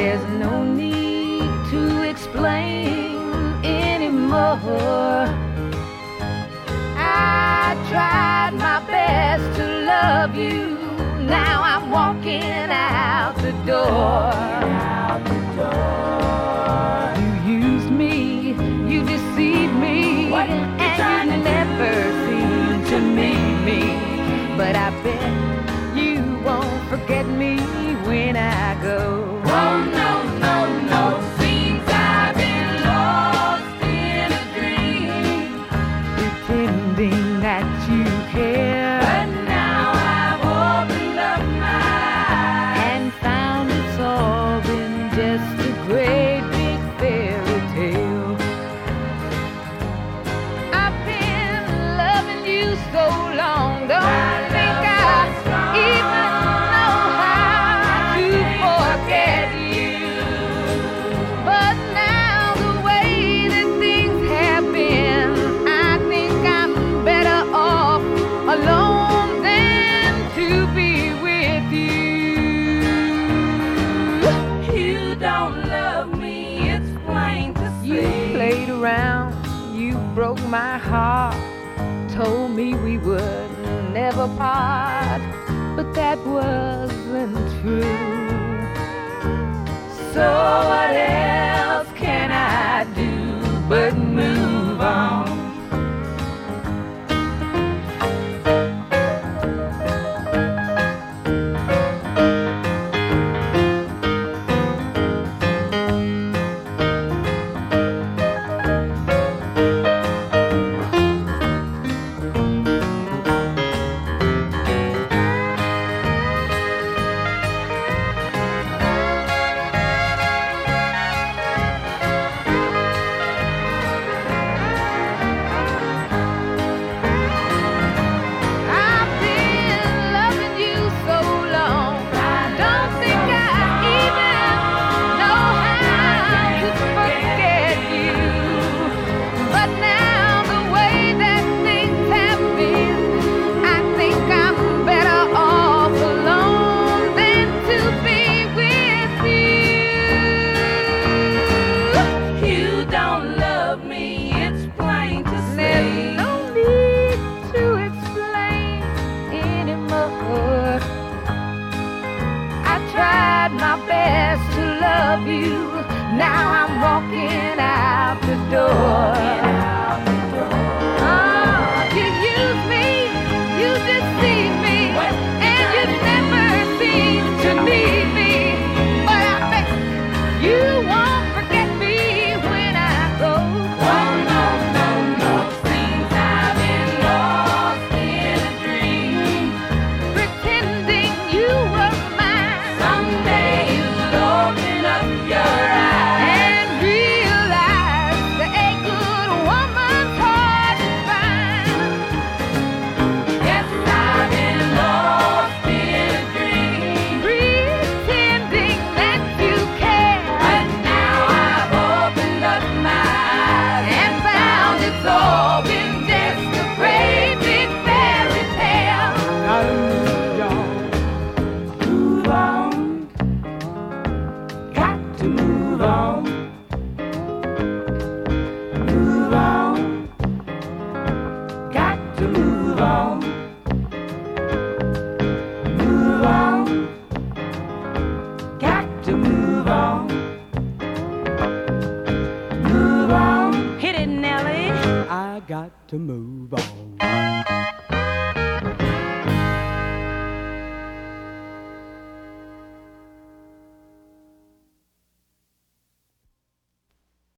There's no need to explain anymore. I tried my best to love you. Now I'm walking out the door. You used me, you deceived me, and you never seemed to need me. But I bet you won't forget me when I go. Oh no, no, no, seems I've been lost in a dream, pretending that you care. But now I've opened up my eyes and found it's all been just a great big fairy tale. I've been loving you so long, don't think I even know how to forget you. But now the way that things have been, I think I'm better off alone than to be with you. You don't love me, it's plain to see. You played around, you broke my heart, told me we would never part, but that wasn't true. So what else can I do but move on? Now I'm walking out the door. Oh, you use me, you deceive me, and you never seem to need me. But I bet you won't forget me when I go. Oh no, no, no, seems I've been lost in a dream, pretending you were mine. Someday you'll open up your eyes and realize that a good woman's hard to find. Yes, I've been lost in a dream, pretending that you care. But now I've opened up my eyes and found it's all been just a great big fairy tale. Move on, got to move on. Move on, got to move on. Move on, got to move on. Move on, hit it, Nelly. I got to move on.